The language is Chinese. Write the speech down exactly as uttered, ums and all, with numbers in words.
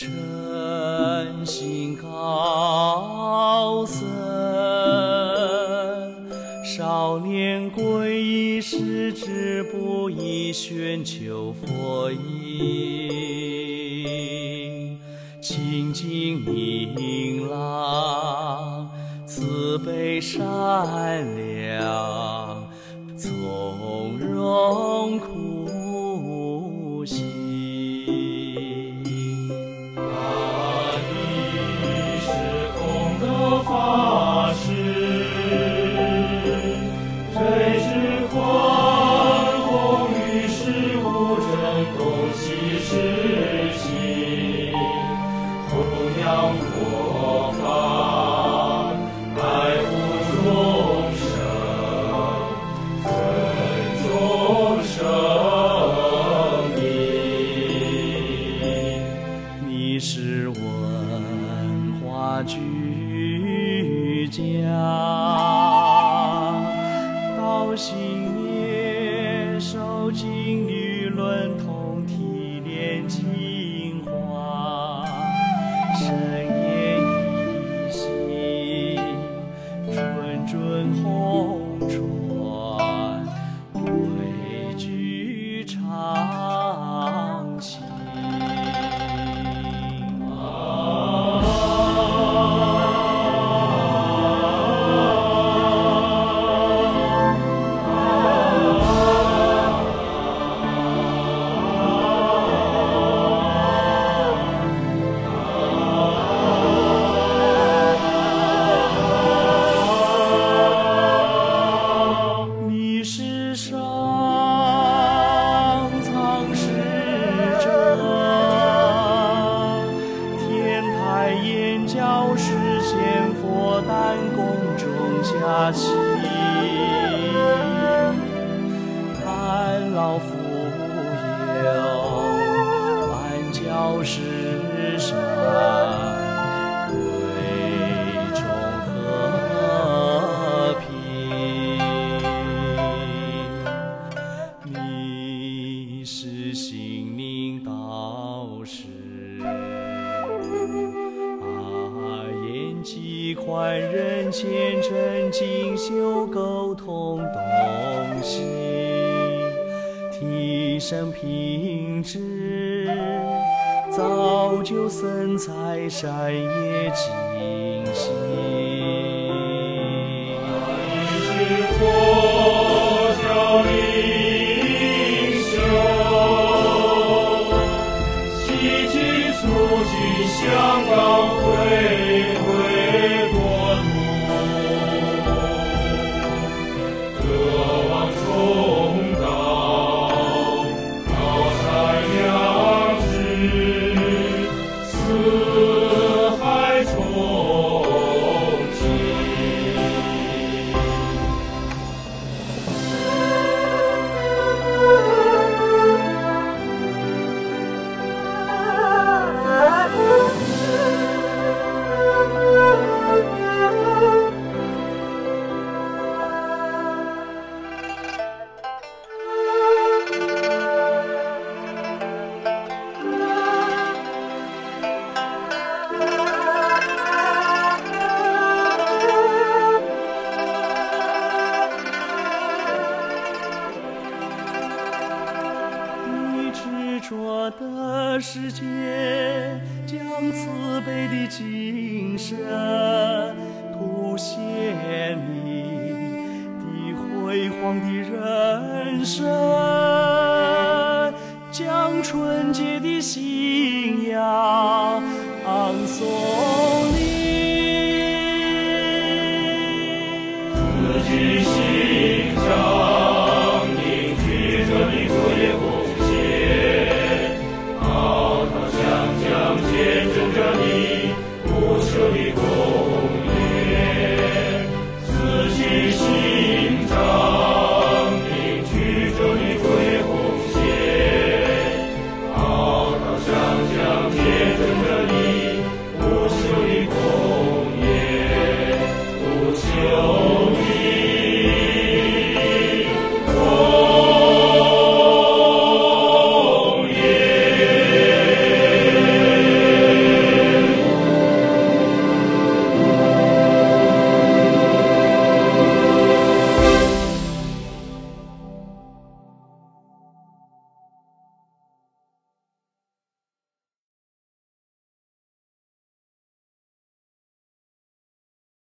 诚心高僧，少年皈依时志不移，宣求佛音，清净明朗，慈悲善良，从容苦行。 法师，谁是宽宏于世，无争共喜事情，弘扬佛法，爱护众生，尊重生命。 你是文化居家，到新年受经律论通，提炼精华，深夜一心，谆谆红传，规矩常行。教实现佛诞宫中佳期，安老福佑，万教世上，贵重和平。你是心灵导师，积宽仁虔诚精修沟通东西，提升品质，造就僧才善业精习。 你是佛教领袖，希冀促进香港回归国土，德望崇高，高山仰止，四海崇敬。 说的世界，将慈悲的精神凸显你的辉煌的人生，将纯洁的信仰昂颂。